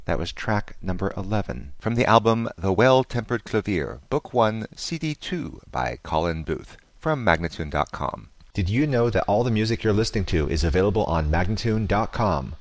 That was track number 11 from the album The Well-Tempered Clavier, Book 1, CD 2 by Colin Booth from Magnatune.com. Did you know that all the music you're listening to is available on Magnatune.com?